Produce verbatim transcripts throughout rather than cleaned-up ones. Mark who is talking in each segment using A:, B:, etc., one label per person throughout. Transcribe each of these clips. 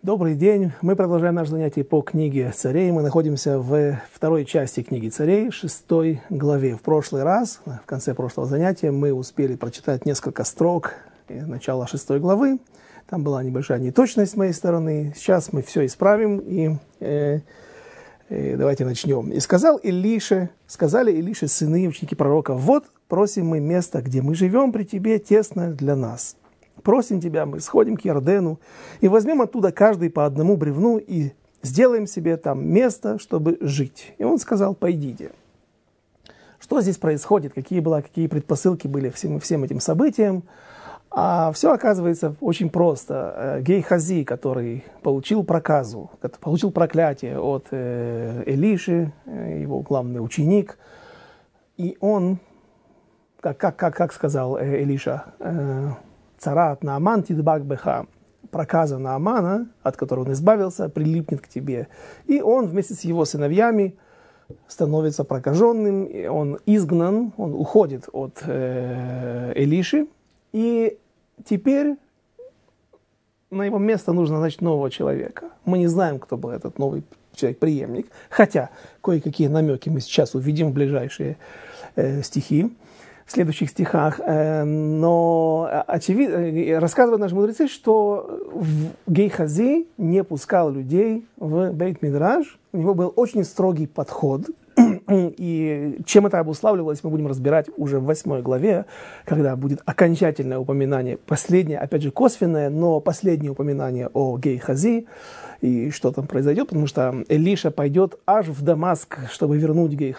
A: Добрый день. Мы продолжаем наше занятие по книге Царей. Мы находимся в второй части книги Царей, шестой главе. В прошлый раз, в конце прошлого занятия, мы успели прочитать несколько строк начала шестой главы. Там была небольшая неточность с моей стороны. Сейчас мы все исправим и э, э, давайте начнем. «И сказал Илише, сказали Илише сыны и ученики пророка: вот просим мы место, где мы живем при тебе, тесно для нас. Просим тебя, мы сходим к Иордену и возьмем оттуда каждый по одному бревну и сделаем себе там место, чтобы жить». И он сказал: пойдите. Что здесь происходит? Какие, была, какие предпосылки были всем, всем этим событиям? А все оказывается очень просто. Гейхази, который получил проказу, получил проклятие от Элиши, его главный ученик, и он, как, как, как, как сказал Элиша, «Царат Нааман тидбак беха», проказа Наамана, от которого он избавился, прилипнет к тебе. И он вместе с его сыновьями становится прокаженным, и он изгнан, он уходит от э, Элиши, и теперь на его место нужно, значит, нового человека. Мы не знаем, кто был этот новый человек-преемник, хотя кое-какие намеки мы сейчас увидим в ближайшие э, стихи. В следующих стихах, но очевидно, рассказывают наши мудрецы, что Гейхази не пускал людей в Бейт-Мидраш. У него был очень строгий подход, и чем это обуславливалось, мы будем разбирать уже в восьмой главе, когда будет окончательное упоминание, последнее, опять же косвенное, но последнее упоминание о Гейхази, и что там произойдет, потому что Элиша пойдет аж в Дамаск, чтобы вернуть Гейхази.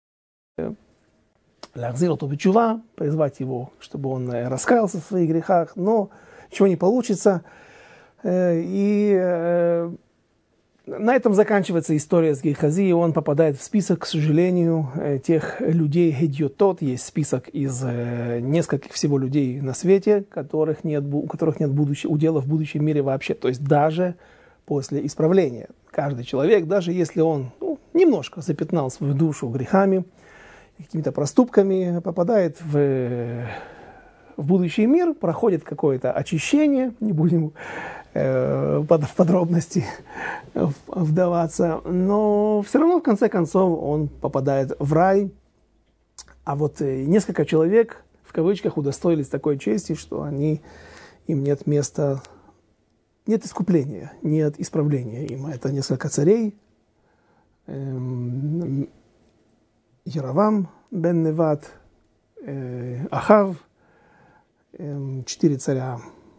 A: Лахзироту бечува, призвать его, чтобы он раскаялся в своих грехах, но ничего не получится. И на этом заканчивается история с Гейхази, и он попадает в список, к сожалению, тех людей гедьотот. Есть список из нескольких всего людей на свете, которых нет, у которых нет будущего, удела в будущем мире вообще. То есть даже после исправления. Каждый человек, даже если он ну, немножко запятнал свою душу грехами, какими-то проступками, попадает в, в будущий мир, проходит какое-то очищение, не будем э, под, в подробности вдаваться, но все равно в конце концов он попадает в рай. А вот несколько человек, в кавычках, удостоились такой чести, что они, им нет места, нет искупления, нет исправления им. Это несколько царей, эм, Яровам бен Неват, э, Ахав, э, четыре царя,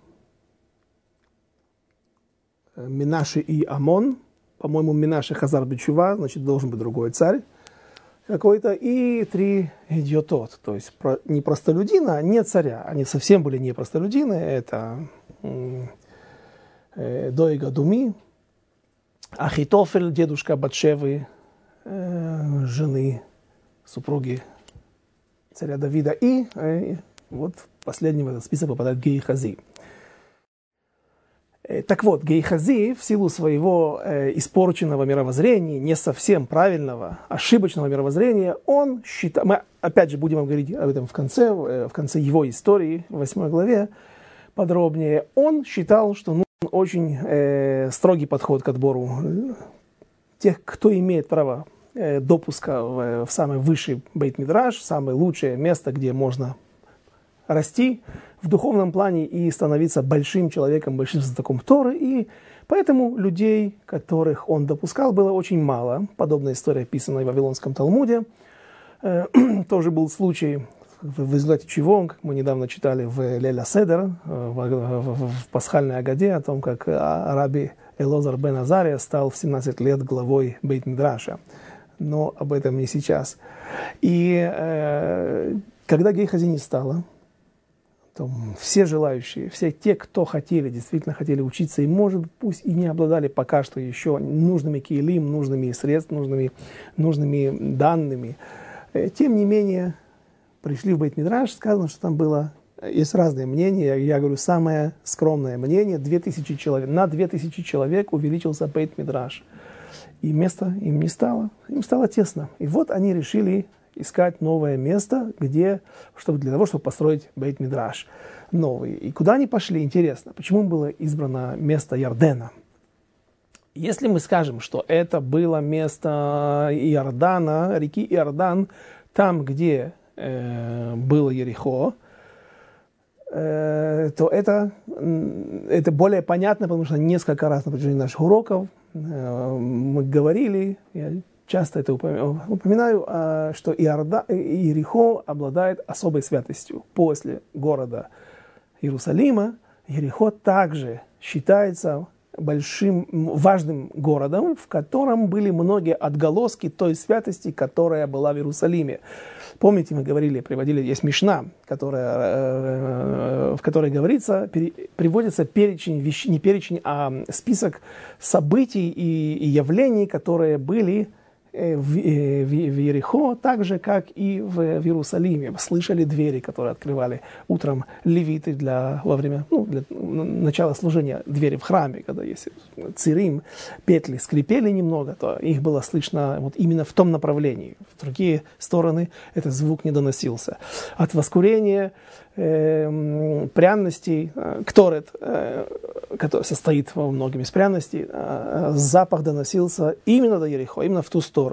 A: э, Минаши и Амон. По-моему, Минаши Хазар бечува, значит, должен быть другой царь какой-то. И три гедьотот, то есть про, не простолюдина, а не царя. Они совсем были не простолюдины. Это э, э, Доига Думи, Ахитофель, дедушка Батшевы, э, жены супруги царя Давида, и э, вот последний в этот список попадает Гейхази. Э, так вот, Гейхази в силу своего э, испорченного мировоззрения, не совсем правильного, ошибочного мировоззрения, он считал, мы опять же будем говорить об этом в конце, э, в конце его истории, в восьмой главе подробнее, он считал, что нужен очень э, строгий подход к отбору тех, кто имеет право допуска в, в самый высший бейт-мидраш, самое лучшее место, где можно расти в духовном плане и становиться большим человеком, большим знатоком Торы. И поэтому людей, которых он допускал, было очень мало. Подобная история описана в Вавилонском Талмуде. Э, тоже был случай, в, в результате чего, как мы недавно читали в Леля Седер, в, в, в пасхальной Агаде, о том, как раби Элозар бен Азария стал в семнадцать лет главой бейт-мидраша. Но об этом не сейчас. И э, когда Гейхази не стало, то все желающие, все те, кто хотели, действительно хотели учиться, и, может, пусть и не обладали пока что еще нужными кейлим, нужными средствами, нужными, нужными данными, э, тем не менее, пришли в Бейт-Мидраш, сказано, что там было, есть разные мнения, я говорю, самое скромное мнение, две тысячи человек, на две тысячи человек увеличился Бейт-Мидраш. И места им не стало, им стало тесно. И вот они решили искать новое место, где, чтобы, для того, чтобы построить Бейт-Мидраш новый. И куда они пошли, интересно. Почему было избрано место Ярдена? Если мы скажем, что это было место Иордана, реки Иордан, там, где э, было Ерихо, э, то это, это более понятно, потому что несколько раз на протяжении наших уроков э, мы говорили, я часто это упоминаю, э, что Иорда, Ерихо обладает особой святостью. После города Иерусалима Ерихо также считается большим, важным городом, в котором были многие отголоски той святости, которая была в Иерусалиме. Помните, мы говорили, приводили, есть Мишна, которая, в которой говорится, приводится перечень, не перечень, а список событий и, и явлений, которые были в, в, в Ерихо, так же, как и в, в Иерусалиме. Слышали двери, которые открывали утром левиты для, во время ну, для начала служения, двери в храме, когда есть цирим, петли скрипели немного, то их было слышно вот именно в том направлении. В другие стороны этот звук не доносился. От воскурения э, пряностей, э, кторет, э, который состоит во многом из пряностей, э, запах доносился именно до Ерихо, именно в ту сторону.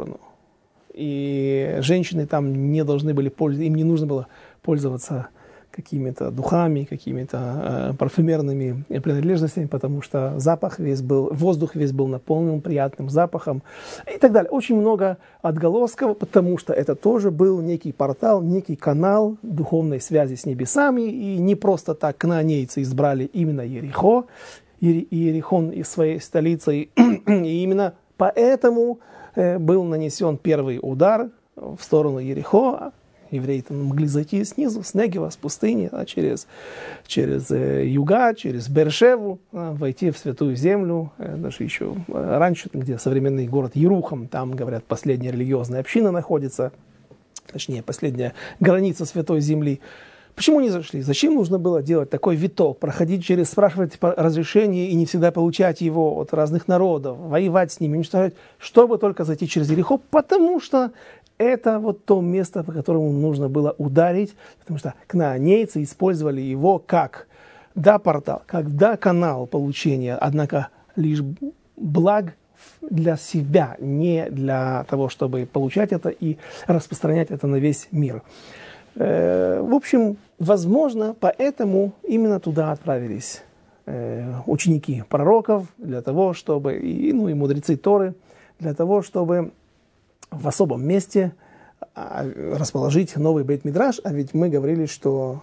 A: И женщины там не должны были пользоваться, им не нужно было пользоваться какими-то духами, какими-то э, парфюмерными принадлежностями, потому что запах весь был, воздух весь был наполнен приятным запахом и так далее. Очень много отголосков, потому что это тоже был некий портал, некий канал духовной связи с небесами, и не просто так кнаанейцы избрали именно Ерихо, Иерихон из своей столицей, и именно поэтому был нанесен первый удар в сторону Ерихо. Евреи могли зайти снизу, с Негева, с пустыни, а через, через э, юга, через Бершеву, а, войти в Святую Землю. Э, даже еще э, раньше, где современный город Ерухам, там, говорят, последняя религиозная община находится, точнее, последняя граница Святой Земли. Почему не зашли? Зачем нужно было делать такой виток, проходить через, спрашивать разрешение и не всегда получать его от разных народов, воевать с ними, уничтожать, чтобы только зайти через Ерихо? Потому что это вот то место, по которому нужно было ударить, потому что кнаанейцы использовали его как да портал, как да канал получения, однако лишь благ для себя, не для того, чтобы получать это и распространять это на весь мир. В общем, возможно, поэтому именно туда отправились ученики пророков, для того, чтобы, и, ну и мудрецы Торы, для того, чтобы в особом месте расположить новый бейт-мидраш. А ведь мы говорили, что,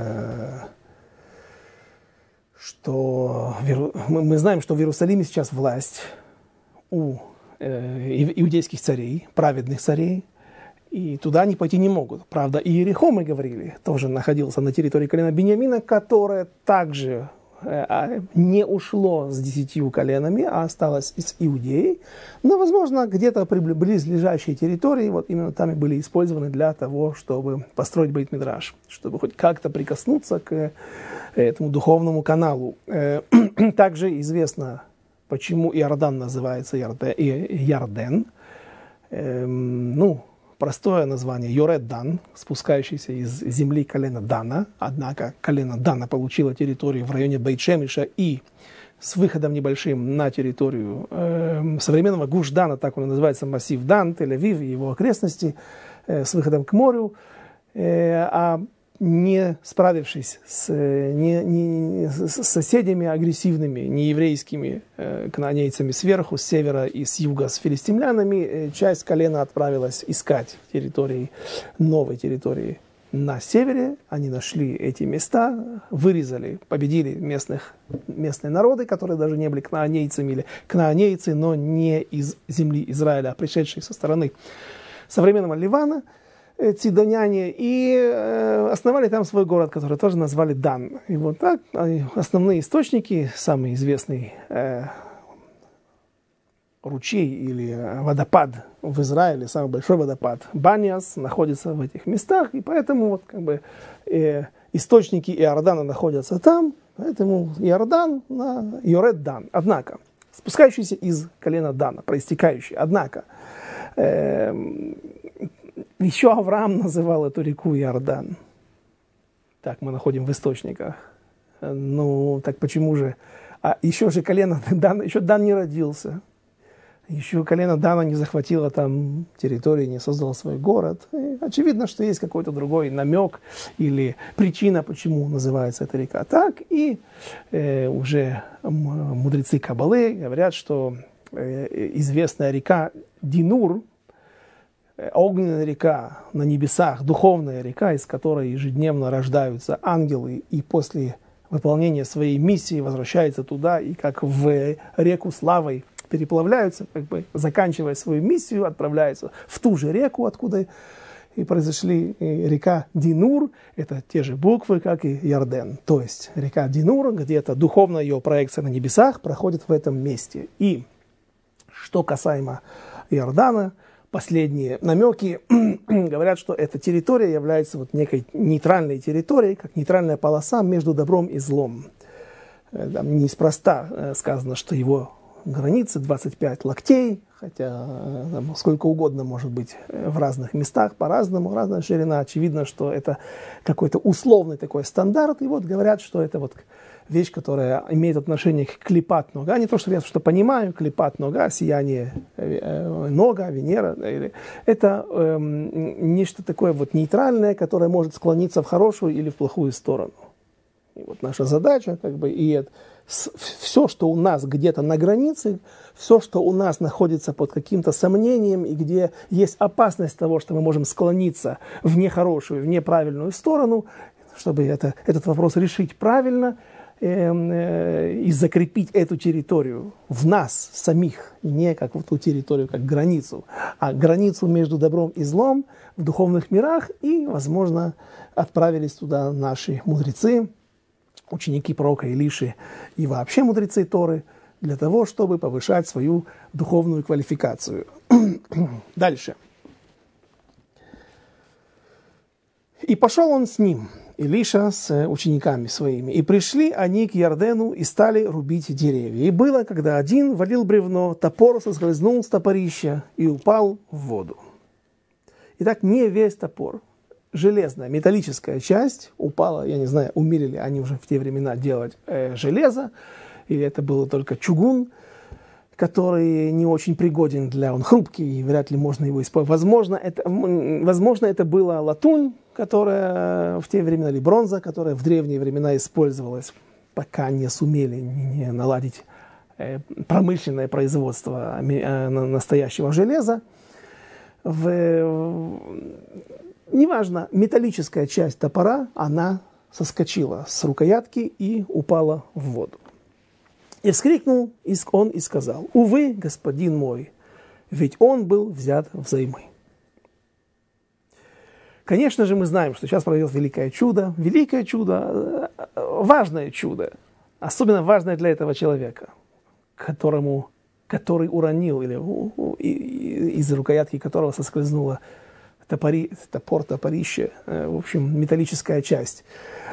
A: что мы, мы знаем, что в Иерусалиме сейчас власть у иудейских царей, праведных царей, и туда они пойти не могут. Правда, и Иерихо, мы говорили, тоже находился на территории колена Биньямина, которое также э, не ушло с десятью коленами, а осталось из Иудеи. Но, возможно, где-то близлежащие территории, вот именно там и были использованы для того, чтобы построить бейт-мидраш, чтобы хоть как-то прикоснуться к этому духовному каналу. Э, также известно, почему Иордан называется Ярден. Э, ну, простое название Йоред Дан, спускающийся из земли колена Дана. Однако колено Дана получило территорию в районе Бейт-Шемиша и с выходом небольшим на территорию э, современного Гуш-Дана, так он и называется, массив Дан, Тель-Авив и его окрестности, э, с выходом к морю. Э, а не справившись с, не, не, с соседями агрессивными, нееврейскими э, кнаанейцами сверху, с севера и с юга, с филистимлянами, э, часть колена отправилась искать территории, новой территории на севере. Они нашли эти места, вырезали, победили местных, местные народы, которые даже не были кнаанейцами или кнаанейцы, но не из земли Израиля, а пришедшие со стороны современного Ливана, цидоняне, и э, основали там свой город, который тоже назвали Дан. И вот так основные источники, самый известный э, ручей или водопад в Израиле, самый большой водопад Баньяс, находится в этих местах, и поэтому вот как бы э, источники Иордана находятся там, поэтому Иордан на Йоред Дан. Однако, спускающийся из колена Дана, проистекающий, однако, э, еще Авраам называл эту реку Иордан. Так мы находим в источниках. Ну, так почему же А еще же колено Дана, еще Дан не родился. Еще колено Дана не захватило там территории, не создало свой город. И очевидно, что есть какой-то другой намек или причина, почему называется эта река так. И э, уже мудрецы Каббалы говорят, что э, известная река Динур, э, огненная река на небесах, духовная река, из которой ежедневно рождаются ангелы, и после выполнения своей миссии возвращаются туда, и как в реку славой переплавляются, как бы заканчивая свою миссию, отправляются в ту же реку, откуда и произошли и река Динур. Это те же буквы, как и Ярден. То есть река Динур, где-то духовная ее проекция на небесах проходит в этом месте. И что касаемо Иордана, последние намеки говорят, что эта территория является вот некой нейтральной территорией, как нейтральная полоса между добром и злом. Там неспроста сказано, что его границы двадцать пять локтей, хотя там, сколько угодно может быть в разных местах, по-разному, разная ширина. Очевидно, что это какой-то условный такой стандарт. И вот говорят, что это вот вещь, которая имеет отношение к клипат нога. Не то, что я что понимаю, клипат нога, сияние э, нога, Венера. Или, это э, нечто такое вот нейтральное, которое может склониться в хорошую или в плохую сторону. И вот наша задача, как бы, и это, все, что у нас где-то на границе, все, что у нас находится под каким-то сомнением, и где есть опасность того, что мы можем склониться в нехорошую, в неправильную сторону, чтобы это, этот вопрос решить правильно э, э, и закрепить эту территорию в нас самих, не как в ту территорию, как границу, а границу между добром и злом в духовных мирах, и, возможно, отправились туда наши мудрецы, ученики пророка Илиши и вообще мудрецы Торы, для того, чтобы повышать свою духовную квалификацию. Дальше. «И пошел он с ним, Илиша, с учениками своими, и пришли они к Ярдену и стали рубить деревья. И было, когда один валил бревно, топор соскользнул с топорища и упал в воду. Итак, не весь топор. Железная, металлическая часть упала, я не знаю, умели ли они уже в те времена делать э, железо, или это был только чугун, который не очень пригоден для... Он хрупкий, и вряд ли можно его использовать. Возможно, это, возможно, это была латунь, которая в те времена, или бронза, которая в древние времена использовалась, пока не сумели не наладить э, промышленное производство э, настоящего железа. В... Неважно, металлическая часть топора, она соскочила с рукоятки и упала в воду. И вскрикнул он и сказал: «Увы, господин мой, ведь он был взят взаймы». Конечно же, мы знаем, что сейчас произойдет великое чудо. Великое чудо, важное чудо, особенно важное для этого человека, которому, который уронил, или из рукоятки которого соскользнула Топори, топор, топорище, в общем, металлическая часть.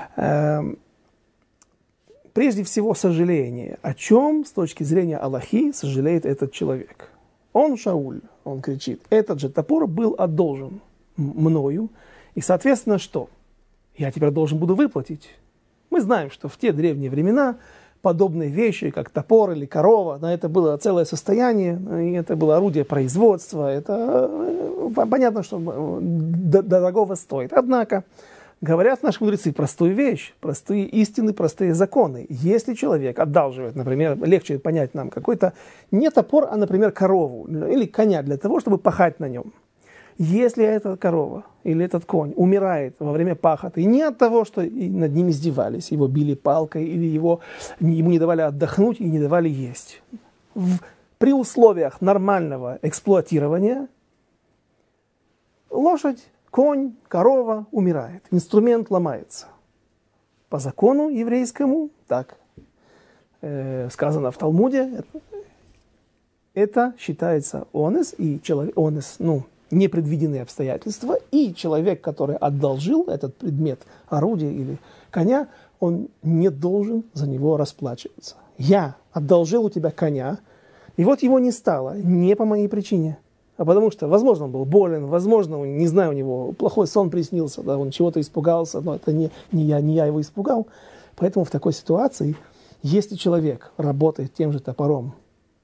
A: Прежде всего, сожаление. О чем, с точки зрения Аллахи, сожалеет этот человек? Он Шауль, он кричит: этот же топор был одолжен мною, и, соответственно, что? Я теперь должен буду выплатить. Мы знаем, что в те древние времена подобные вещи, как топор или корова, да, это было целое состояние, и это было орудие производства, это понятно, что дорогого стоит. Однако, говорят наши мудрецы простую вещь, простые истины, простые законы. Если человек одалживает, например, легче понять нам, какой-то не топор, а, например, корову или коня для того, чтобы пахать на нем. Если эта корова или этот конь умирает во время пахоты не от того, что над ним издевались, его били палкой или его, ему не давали отдохнуть и не давали есть, в, при условиях нормального эксплуатирования лошадь, конь, корова умирает, инструмент ломается. По закону еврейскому, так э, сказано в Талмуде, это, это считается онес, и человек, онес, ну, непредвиденные обстоятельства, и человек, который одолжил этот предмет, орудие или коня, он не должен за него расплачиваться. Я одолжил у тебя коня, и вот его не стало, не по моей причине, а потому что, возможно, он был болен, возможно, не знаю, у него плохой сон приснился, да, он чего-то испугался, но это не, не, я, не я его испугал. Поэтому в такой ситуации Если человек работает тем же топором,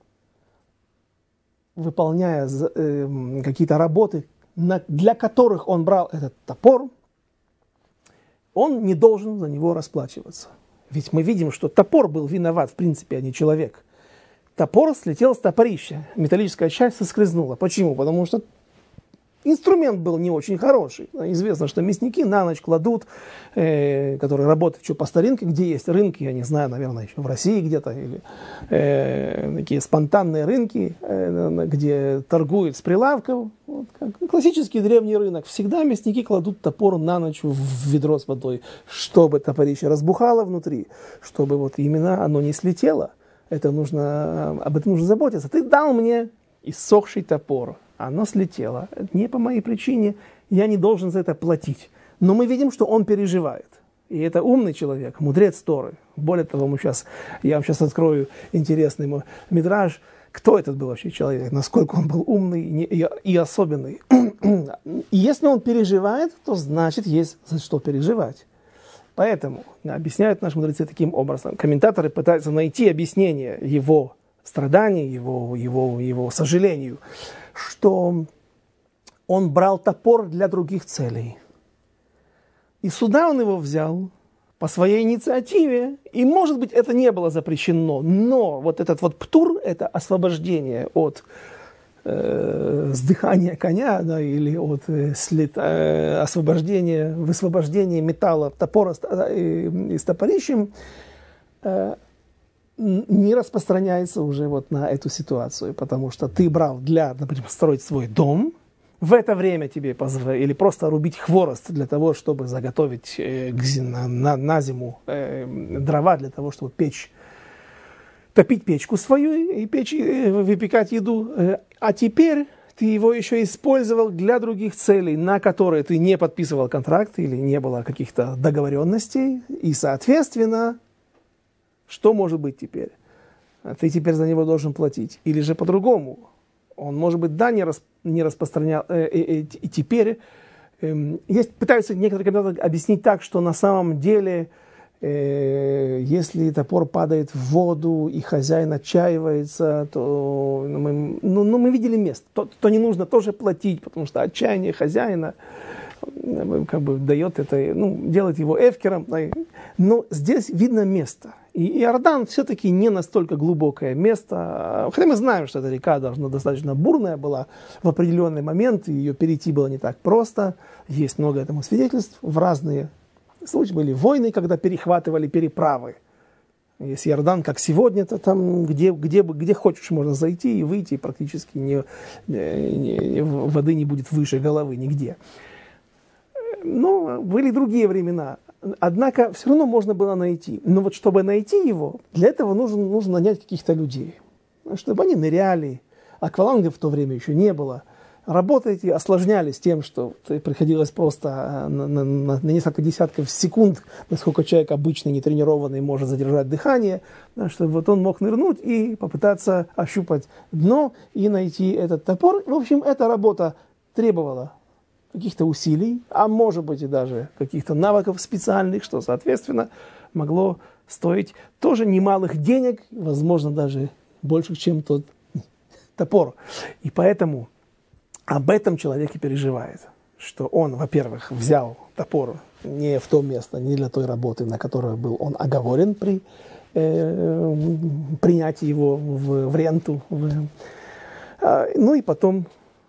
A: выполняя э, какие-то работы, на, для которых он брал этот топор, он не должен за него расплачиваться. Ведь мы видим, что топор был виноват, в принципе, а не человек. Топор слетел с топорища, металлическая часть соскользнула. Почему? Потому что инструмент был не очень хороший. Известно, что мясники на ночь кладут, э, которые работают еще по старинке, где есть рынки, я не знаю, наверное, еще в России где-то, или э, такие спонтанные рынки, э, где торгуют с прилавков. Вот, как классический древний рынок. Всегда мясники кладут топор на ночь в ведро с водой, чтобы топорище разбухало внутри, чтобы вот именно оно не слетело. Это нужно, об этом нужно заботиться. Ты дал мне иссохший топор. Оно слетело. Не по моей причине, я не должен за это платить. Но мы видим, что он переживает. И это умный человек, мудрец Торы. Более того, мы сейчас, я вам сейчас открою интересный мидраж. Кто этот был вообще человек? Насколько он был умный и, и особенный. И если он переживает, то значит есть за что переживать. Поэтому объясняют наши мудрецы таким образом. Комментаторы пытаются найти объяснение его страданий, его, его, его сожалению, что он брал топор для других целей. И сюда он его взял по своей инициативе, и, может быть, это не было запрещено, но вот этот вот птур, это освобождение от э, сдыхания коня, да, или от э, слет, э, освобождения, высвобождения металла топора э, с топорищем, э, не распространяется уже вот на эту ситуацию, потому что ты брал для, например, строить свой дом, в это время тебе позволили, или просто рубить хворост для того, чтобы заготовить э, на, на, на зиму э, дрова для того, чтобы печь, топить печку свою и печь, э, выпекать еду. Э, а теперь ты его еще использовал для других целей, на которые ты не подписывал контракт или не было каких-то договоренностей, и, соответственно, что может быть теперь? Ты теперь за него должен платить. Или же по-другому. Он, может быть, да, не, рас, не распространял. Э, э, э, и теперь э, есть, пытаются некоторые комментаторы объяснить так, что на самом деле, э, если топор падает в воду и хозяин отчаивается, то ну, мы, ну, ну, мы видели место. То, то не нужно тоже платить, потому что отчаяние хозяина как бы дает это, ну, делает его эфкером. Но здесь видно место. И Иордан все-таки не настолько глубокое место. Хотя мы знаем, что эта река должна достаточно бурная была в определенный момент, и ее перейти было не так просто. Есть много этому свидетельств. В разные случаи были войны, когда перехватывали переправы. Если Иордан, как сегодня, то там где, где, где хочешь можно зайти и выйти, и практически не, не, не, воды не будет выше головы нигде. Но были другие времена. Однако все равно можно было найти. Но вот чтобы найти его, для этого нужно, нужно нанять каких-то людей. Чтобы они ныряли. Аквалангов в то время еще не было. Работы эти осложнялись тем, что приходилось просто на, на, на несколько десятков секунд, насколько человек обычный, нетренированный, может задержать дыхание, чтобы вот он мог нырнуть и попытаться ощупать дно и найти этот топор. В общем, эта работа требовала каких-то усилий, а может быть и даже каких-то навыков специальных, что, соответственно, могло стоить тоже немалых денег, возможно, даже больше, чем тот топор. И поэтому об этом человек и переживает, что он, во-первых, взял топор не в то место, не для той работы, на которую был он оговорен при э, принятии его в, в ренту. В, э, ну и потом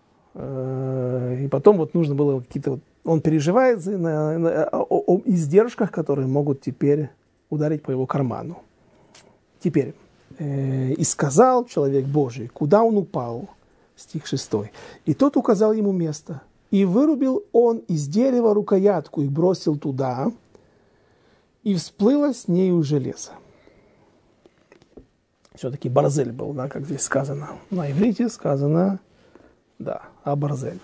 A: И потом вот нужно было какие-то... Вот, он переживает на, на, о, о издержках, которые могут теперь ударить по его карману. Теперь. Э, «И сказал человек Божий, куда он упал?» Стих шестой. «И тот указал ему место. И вырубил он из дерева рукоятку и бросил туда, и всплыло с нею железо». Все-таки барзель был, да, как здесь сказано. На иврите сказано... Да, а барзель.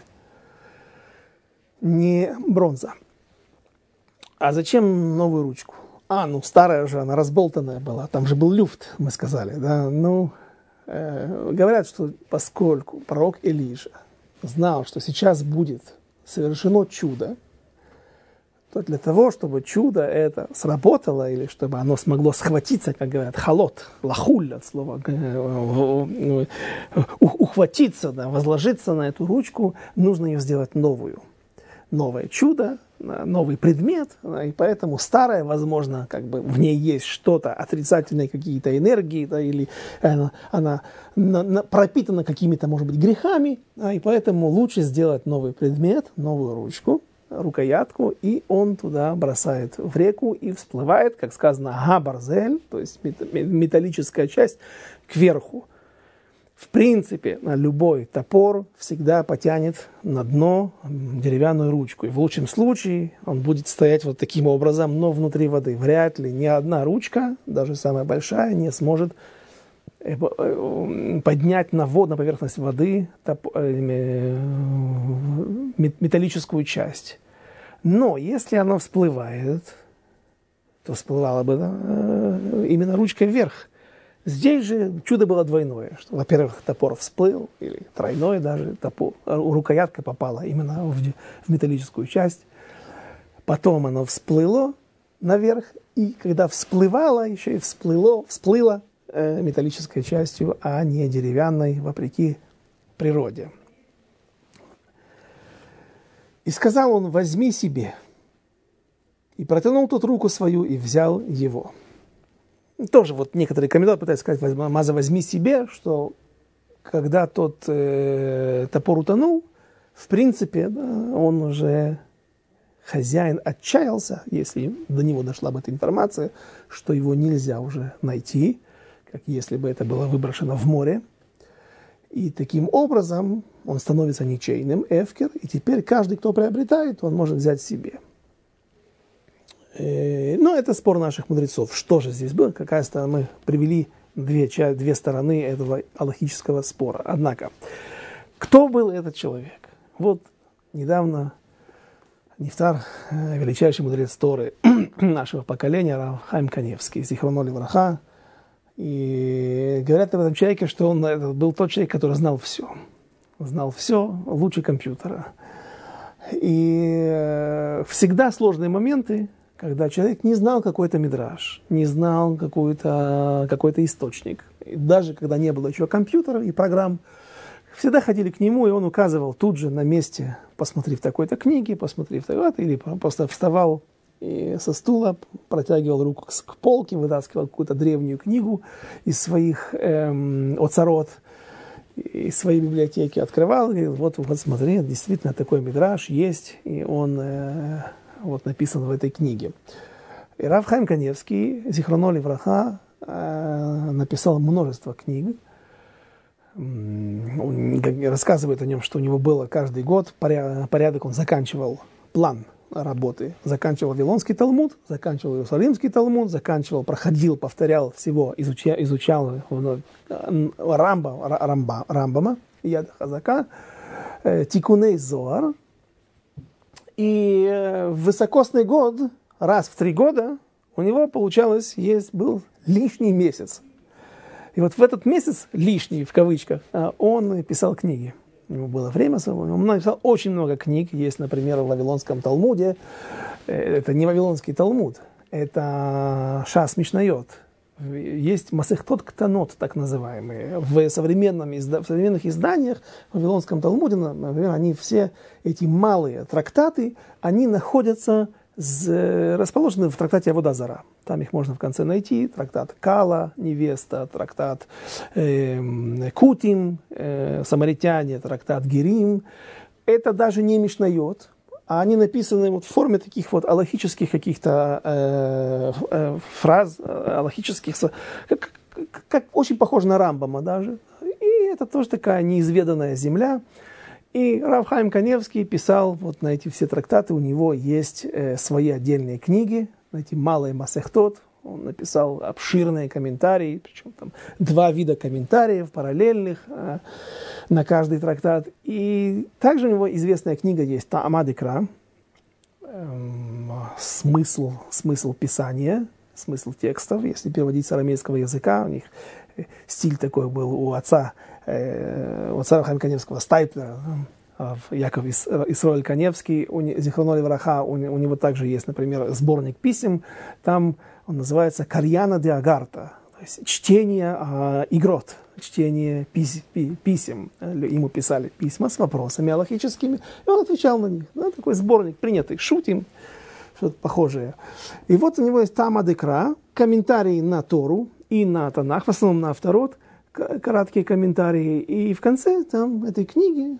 A: Не бронза. А зачем новую ручку? А, ну старая же, она разболтанная была. Там же был люфт, мы сказали. Да? Ну, э, говорят, что поскольку пророк Илиша знал, что сейчас будет совершено чудо, то для того, чтобы чудо это сработало, или чтобы оно смогло схватиться, как говорят, халот, лахуль от слова, ухватиться, да, возложиться на эту ручку, нужно ее сделать новую. Новое чудо, новый предмет, и поэтому старое, возможно, как бы в ней есть что-то, отрицательные какие-то энергии, да, или она, она на, на, пропитана какими-то, может быть, грехами, да, и поэтому лучше сделать новый предмет, новую ручку, рукоятку, и он туда бросает в реку и всплывает, как сказано, га-барзель, то есть металлическая часть, кверху. В принципе, любой топор всегда потянет на дно деревянную ручку. И в лучшем случае он будет стоять вот таким образом, но внутри воды. Вряд ли ни одна ручка, даже самая большая, не сможет поднять на воду, на поверхность воды металлическую часть. Но если оно всплывает, то всплывала бы именно ручка вверх. Здесь же чудо было двойное, что, во-первых, топор всплыл, или тройной даже, топор, рукоятка попала именно в, в металлическую часть. Потом оно всплыло наверх, и когда всплывало, еще и всплыло, всплыло э, металлической частью, а не деревянной, вопреки природе. И сказал он: возьми себе. И протянул тот руку свою, и взял его. Тоже вот некоторые комментаторы пытаются сказать: Маза, возьми себе, что когда тот э, топор утонул, в принципе, да, он уже, хозяин отчаялся, если до него дошла бы эта информация, что его нельзя уже найти, как если бы это было выброшено в море. И таким образом он становится ничейным, эфкер, и теперь каждый, кто приобретает, он может взять себе. Но это спор наших мудрецов. Что же здесь было? Какая сторона? Мы привели две, две стороны этого алахического спора. Однако, кто был этот человек? Вот недавно нефтар, величайший мудрец Торы нашего поколения, Рав Хаим Каневский, Зихроно левраха. И говорят об этом человеке, что он это был тот человек, который знал все. Знал все лучше компьютера. И всегда сложные моменты, когда человек не знал какой-то мидраш, не знал какой-то, какой-то источник. И даже когда не было еще компьютера и программ, всегда ходили к нему, и он указывал тут же на месте: посмотри в такой-то книге, посмотри в такой-то, или просто вставал и со стула, протягивал руку к полке, вытаскивал какую-то древнюю книгу из своих эм, оцарот, из своей библиотеки, открывал, и говорил: вот, вот смотри, действительно такой мидраш есть, и он... Э, вот написан в этой книге. И Рав Хаим Каневский, Зихроно левраха, написал множество книг. Он рассказывает о нем, что у него было каждый год порядок, он заканчивал план работы. Заканчивал Вавилонский Талмуд, заканчивал Иерусалимский Талмуд, заканчивал, проходил, повторял всего, изучал, изучал Рамба, Рамба, Рамбама, Яд Хазака, Тикуней Зоар. И в высокосный год, раз в три года, у него получалось, есть, был лишний месяц. И вот в этот месяц, лишний в кавычках, он писал книги. У него было время свободное. Он написал очень много книг. Есть, например, в Вавилонском Талмуде. Это не Вавилонский Талмуд, это Шас Мишнайот. Есть Масехтот Ктанот, так называемые. В, современном, в современных изданиях в Вавилонском Талмуде, например, они все эти малые трактаты, они находятся, с, расположены в трактате Авода Зара. Там их можно в конце найти. Трактат Кала, невеста, трактат э, Кутим, э, самаритяне, трактат Герим. Это даже не Мишнайот, а они написаны вот в форме таких вот алахических каких-то э, э, фраз, алахических, как, как, как очень похоже на Рамбама даже. И это тоже такая неизведанная земля. И Рав Хаим Каневский писал вот на эти все трактаты, у него есть э, свои отдельные книги, на эти малые масехтот. Он написал обширные комментарии, причем там два вида комментариев параллельных э, на каждый трактат. И также у него известная книга есть Таамад икра, э, смысл, смысл писания, смысл текстов, если переводить с арамейского языка. У них стиль такой был у отца, э, у отца Хаим Каневского, Стайплера, Яков Исроэль Каневский, Зихроно левраха, у него также есть, например, сборник писем, там он называется «Карьяна де Агарта», то есть чтение а, игрот, чтение пис, пи, писем. Ему писали письма с вопросами алахическими, и он отвечал на них. Да, такой сборник принятый, шутим, что-то похожее. И вот у него есть Тама Декра, комментарии на Тору и на Танах, в основном на Авторот, краткие комментарии, и в конце там этой книги,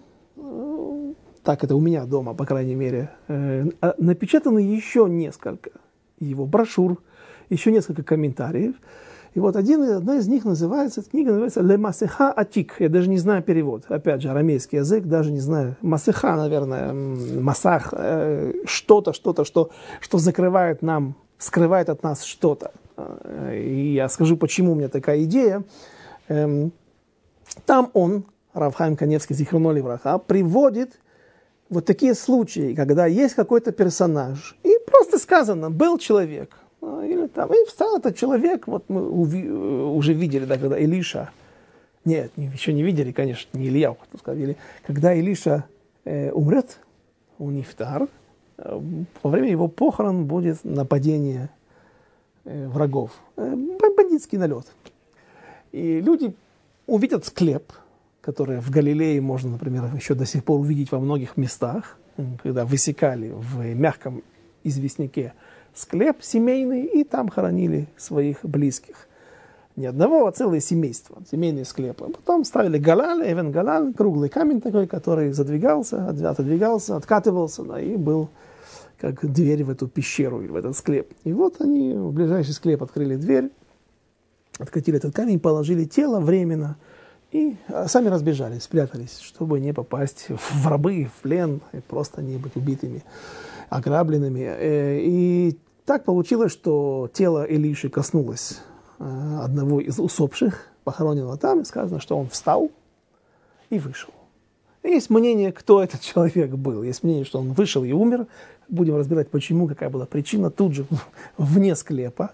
A: так это у меня дома, по крайней мере, э, напечатано еще несколько его брошюр, еще несколько комментариев. И вот один, одна из них называется, эта книга называется «Ле Масеха Атик». Я даже не знаю перевод. Опять же, арамейский язык, даже не знаю. Масеха, наверное, масах, э, что-то, что-то, что, что закрывает нам, скрывает от нас что-то. И я скажу, почему у меня такая идея. Эм, там он, Рав Хаим Каневский, Зихроно левраха, приводит вот такие случаи, когда есть какой-то персонаж, и просто сказано, был человек, или там, и встал этот человек, вот мы уви, уже видели, да, когда Илиша, нет, еще не видели, конечно, не Илья, сказали, когда Илиша э, умрет, у Нифтар, э, во время его похорон будет нападение э, врагов, э, бандитский налет. И люди увидят склеп, которые в Галилее можно, например, еще до сих пор увидеть во многих местах, когда высекали в мягком известняке склеп семейный, и там хоронили своих близких. Не одного, а целое семейство, семейные склепы. Потом ставили галаль, эвен галаль, круглый камень такой, который задвигался, отодвигался, откатывался, да, и был как дверь в эту пещеру, в этот склеп. И вот они в ближайший склеп открыли дверь, откатили этот камень, положили тело временно, и сами разбежались, спрятались, чтобы не попасть в рабы, в плен, и просто не быть убитыми, ограбленными. И так получилось, что тело Илиши коснулось одного из усопших, похороненного там, и сказано, что он встал и вышел. Есть мнение, кто этот человек был. Есть мнение, что он вышел и умер. Будем разбирать, почему, какая была причина, тут же вне склепа.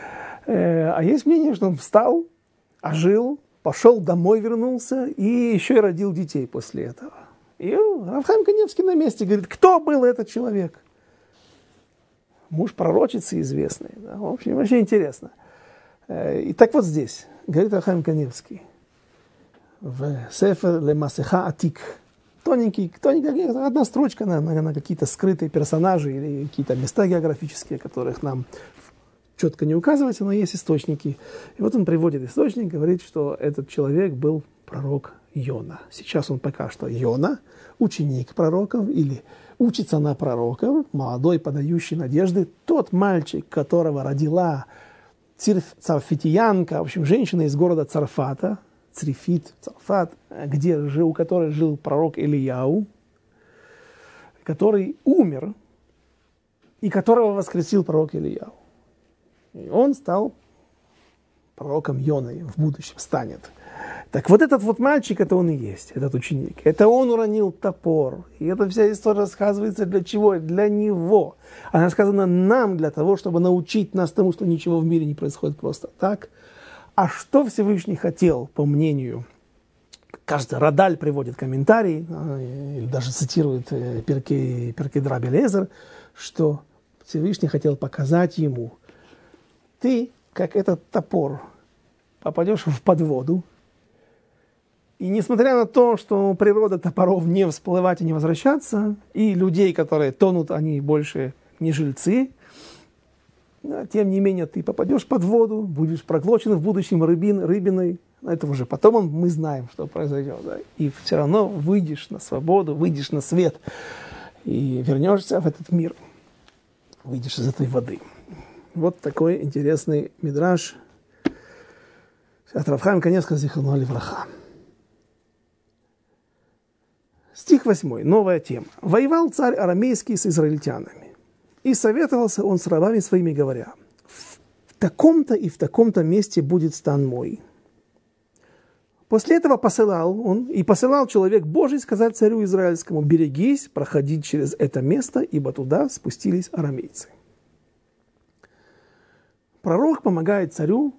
A: А есть мнение, что он встал, ожил, пошел домой, вернулся и еще и родил детей после этого. И Рав Хаим Каневский на месте говорит, кто был этот человек? Муж пророчицы известный. Да? В общем, вообще интересно. И так вот здесь, говорит Рав Хаим Каневский, в Сефер Ле Масеха Атик, тоненький, тоненькая, одна строчка на, на, на какие-то скрытые персонажи или какие-то места географические, которых нам четко не указывается, но есть источники. И вот он приводит источник, говорит, что этот человек был пророк Йона. Сейчас он пока что Йона, ученик пророков или учится на пророков, молодой, подающий надежды, тот мальчик, которого родила царфитиянка, в общем, женщина из города Царфата, Црифит, Царфат, где жил, у которой жил пророк Илияу, который умер и которого воскресил пророк Илияу. И он стал пророком Йоной, в будущем станет. Так вот этот вот мальчик, это он и есть, этот ученик. Это он уронил топор. И эта вся история рассказывается для чего? Для него. Она сказана нам для того, чтобы научить нас тому, что ничего в мире не происходит просто так. А что Всевышний хотел, по мнению, кажется, Радаль приводит комментарий, или даже цитирует Перкей, Перкей Раби Элиэзер, что Всевышний хотел показать ему, ты, как этот топор, попадешь в подводу, и несмотря на то, что природа топоров не всплывать и не возвращаться, и людей, которые тонут, они больше не жильцы, тем не менее ты попадешь под воду, будешь проглочен в будущем рыбин, рыбиной, это уже потом он, мы знаем, что произойдет, да? И все равно выйдешь на свободу, выйдешь на свет, и вернешься в этот мир, выйдешь из этой воды. Вот такой интересный мидраш от Рав Хаима Каневского Зихроно левраха. Стих восьмой, новая тема. «Воевал царь арамейский с израильтянами, и советовался он с рабами своими, говоря, в таком-то и в таком-то месте будет стан мой». После этого посылал он, и посылал человек Божий сказать царю израильскому, берегись проходить через это место, ибо туда спустились арамейцы. Пророк помогает царю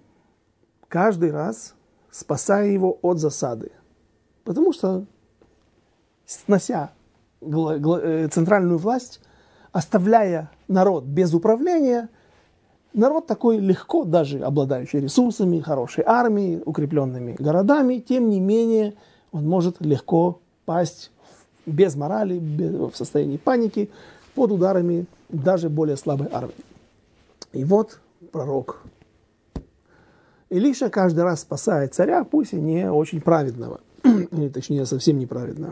A: каждый раз, спасая его от засады. Потому что снося центральную власть, оставляя народ без управления, народ такой легко, даже обладающий ресурсами, хорошей армией, укрепленными городами, тем не менее он может легко пасть без морали, без, в состоянии паники, под ударами даже более слабой армии. И вот пророк Илиша каждый раз спасает царя, пусть и не очень праведного, или точнее совсем неправедного.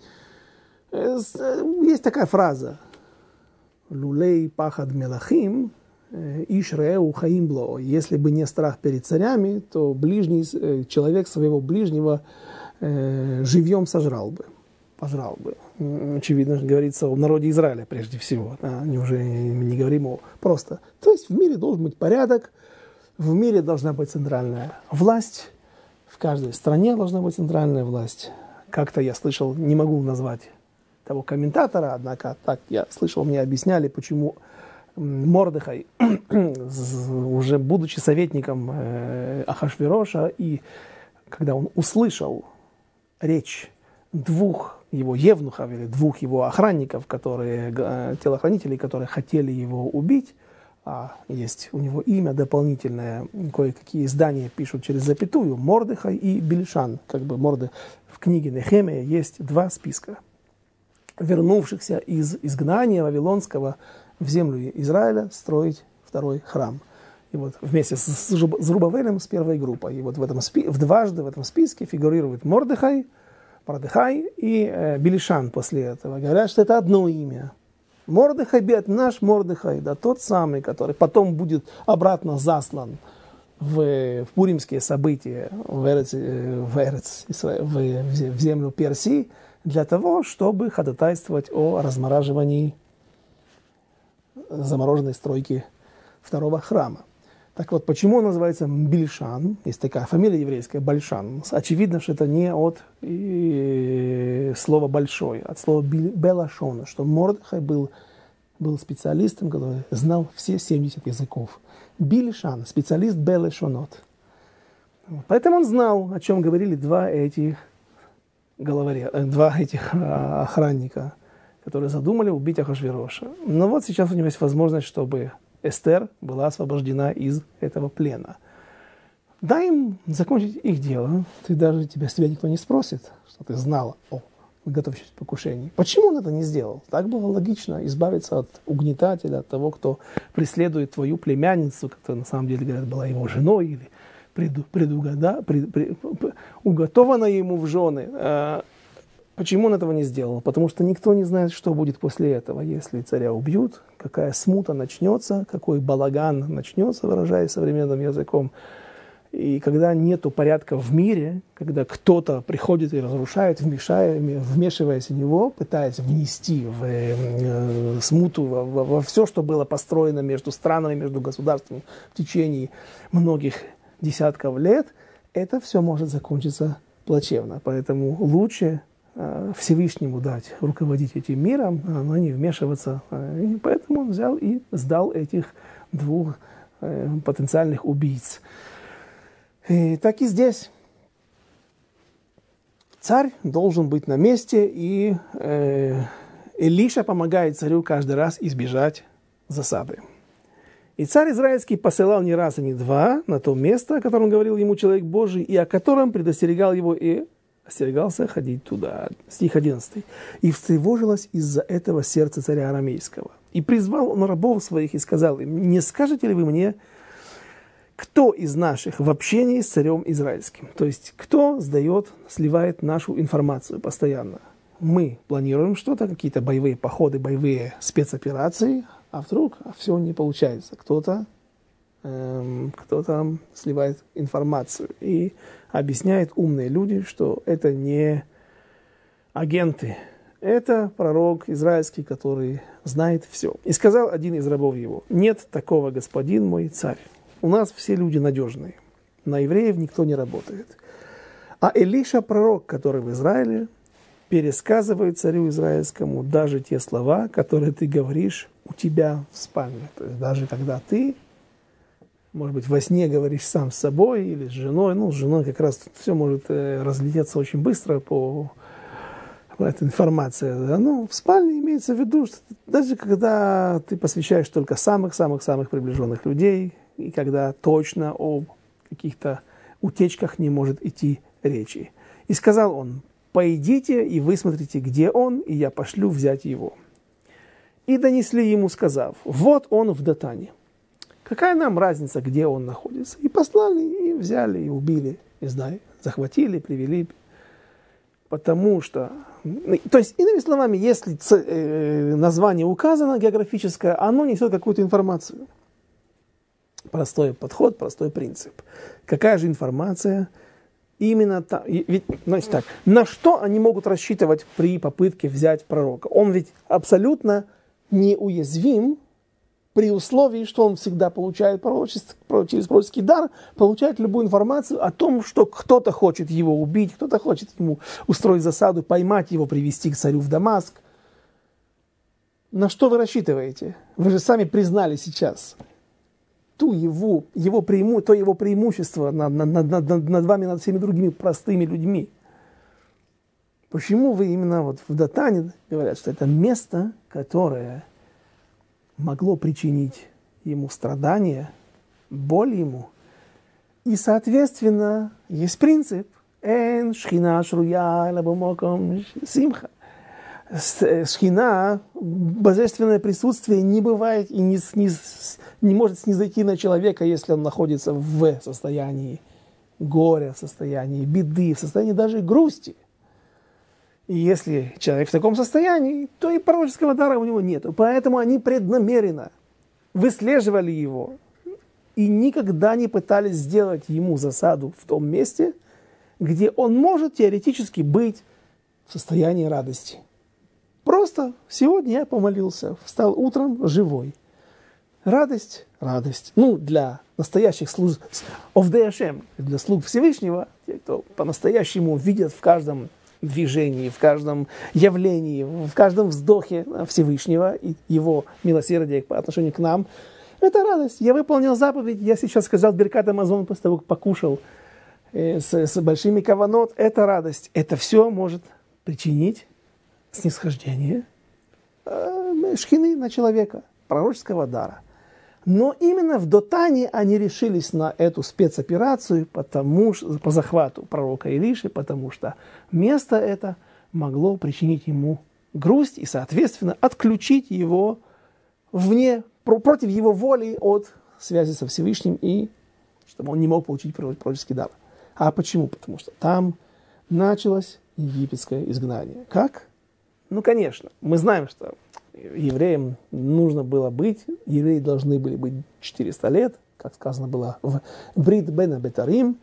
A: Есть такая фраза: «Лулей пахад мелахим, иш реу хаим бло». Если бы не страх перед царями, то ближний, человек своего ближнего живьем сожрал бы, пожрал бы. Очевидно, говорится о народе Израиля прежде всего. Да? Уже не говорим о просто. То есть в мире должен быть порядок, в мире должна быть центральная власть, в каждой стране должна быть центральная власть. Как-то я слышал, не могу назвать того комментатора, однако так я слышал, мне объясняли, почему Мордехай, уже будучи советником Ахашвероша, и когда он услышал речь двух его евнухов или двух его охранников, которые, телохранителей, которые хотели его убить, а есть у него имя дополнительное, кое-какие издания пишут через запятую, Мордехай и Бильшан, как бы Морде. В книге Нехемия есть два списка вернувшихся из изгнания вавилонского в землю Израиля строить второй храм. И вот вместе с Зрубавелем, с первой группой. И вот в этом спи- в дважды в этом списке фигурирует Мордехай, Мордехай и э, Билишан после этого. Говорят, что это одно имя. Мордехай, бед, наш Мордехай, да, тот самый, который потом будет обратно заслан в, в пуримские события в, Эрец, в, Эрец, в, в землю Персии, для того, чтобы ходатайствовать о размораживании замороженной стройки второго храма. Так вот, почему он называется Бильшан? Есть такая фамилия еврейская, Большан. Очевидно, что это не от и, слова «большой», а от слова «белашон», что Мордехай был, был специалистом, который знал все семьдесят языков. Бильшан, специалист белашонот. Поэтому он знал, о чем говорили два этих Головари, два этих а, охранника, которые задумали убить Ахашвероша. Но вот сейчас у него есть возможность, чтобы Эстер была освобождена из этого плена. Дай им закончить их дело. Ты даже тебя, с тебя никто не спросит, что ты знала о готовящемся покушении. Почему он это не сделал? Так было логично избавиться от угнетателя, от того, кто преследует твою племянницу, которая на самом деле, говорят, была его женой или Преду, предугада, пред, пред, уготовано ему в жены. А почему он этого не сделал? Потому что никто не знает, что будет после этого. Если царя убьют, какая смута начнется, какой балаган начнется, выражаясь современным языком. И когда нету порядка в мире, когда кто-то приходит и разрушает, вмешая, вмешиваясь в него, пытаясь внести в э, смуту во, во, во все, что было построено между странами, между государствами в течение многих десятков лет, это все может закончиться плачевно. Поэтому лучше э, Всевышнему дать руководить этим миром, но не вмешиваться. И поэтому он взял и сдал этих двух э, потенциальных убийц. И так и здесь. Царь должен быть на месте, и э, Илиша помогает царю каждый раз избежать засады. И царь израильский посылал не раз и не два на то место, о котором говорил ему человек Божий, и о котором предостерегал его, и остерегался ходить туда. Стих одиннадцатый. «И встревожилось из-за этого сердце царя арамейского. И призвал он рабов своих и сказал им: не скажете ли вы мне, кто из наших в общении с царем израильским?» То есть, кто сдает, сливает нашу информацию постоянно. Мы планируем что-то, какие-то боевые походы, боевые спецоперации, а вдруг все не получается. Кто-то, эм, кто-то сливает информацию. И объясняет умные люди, что это не агенты. Это пророк израильский, который знает все. И сказал один из рабов его: нет такого, господин мой царь. У нас все люди надежные. На евреев никто не работает. А Илиша, пророк, который в Израиле, пересказывает царю израильскому даже те слова, которые ты говоришь у тебя в спальне. То есть даже когда ты, может быть, во сне говоришь сам с собой или с женой, ну, с женой как раз все может э, разлететься очень быстро по эта информация. Да? Ну, в спальне имеется в виду, что даже когда ты посвящаешь только самых-самых-самых приближенных людей, и когда точно о каких-то утечках не может идти речи. И сказал он: «Пойдите и высмотрите, где он, и я пошлю взять его». И донесли ему, сказав: «Вот он в Датане. Какая нам разница, где он находится?» И послали, и взяли, и убили, не знаю, захватили, привели. Потому что, то есть, иными словами, если название указано географическое, оно несет какую-то информацию. Простой подход, простой принцип. Какая же информация именно там? Ведь, значит так, на что они могут рассчитывать при попытке взять пророка? Он ведь абсолютно неуязвим при условии, что он всегда получает пророчество, через пророческий дар, получает любую информацию о том, что кто-то хочет его убить, кто-то хочет ему устроить засаду, поймать его, привести к царю в Дамаск. На что вы рассчитываете? Вы же сами признали сейчас ту его, его преиму, то его преимущество над, над, над, над, над вами, над всеми другими простыми людьми. Почему вы именно вот в Датане говорят, что это место, которое могло причинить ему страдания, боль ему? И, соответственно, есть принцип «эн шхина шруя лабамоком симха». Шхина, божественное присутствие, не бывает и не, не, не может снизойти на человека, если он находится в состоянии горя, в состоянии беды, в состоянии даже грусти. И если человек в таком состоянии, то и пророческого дара у него нет. Поэтому они преднамеренно выслеживали его и никогда не пытались сделать ему засаду в том месте, где он может теоретически быть в состоянии радости. Просто сегодня я помолился, встал утром живой. Радость, радость. Ну, для настоящих слуг Овдей Ашем, для слуг Всевышнего, те, кто по-настоящему видят в каждом движении, в каждом явлении, в каждом вздохе Всевышнего и его милосердия по отношению к нам, это радость. Я выполнил заповедь, я сейчас сказал Беркат Амазон после того, как покушал э, с, с большими каванот. Это радость. Это все может причинить снисхождение э, шхины на человека, пророческого дара. Но именно в Дотане они решились на эту спецоперацию потому, что, по захвату пророка Илиши, потому что место это могло причинить ему грусть и, соответственно, отключить его вне, против его воли от связи со Всевышним, и чтобы он не мог получить пророческий дар. А почему? Потому что там началось египетское изгнание. Как? Ну, конечно, мы знаем, что евреям нужно было быть, евреи должны были быть четыреста лет, как сказано было в Брит бен Абетарим,